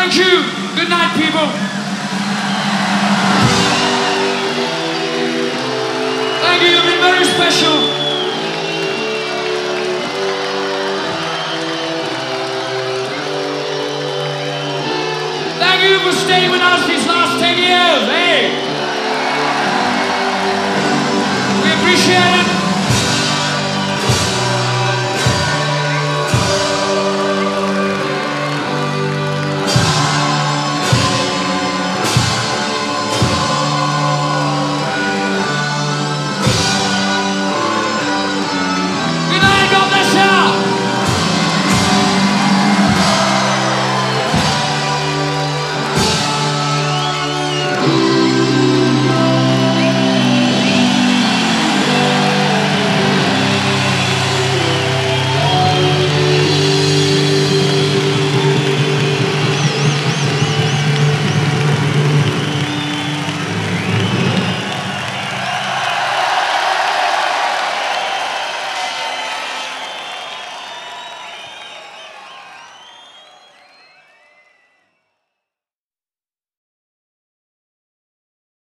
Thank you. Good night, people. Thank you. You've been very special. Thank you for staying with us these last 10 years. Hey. We appreciate it.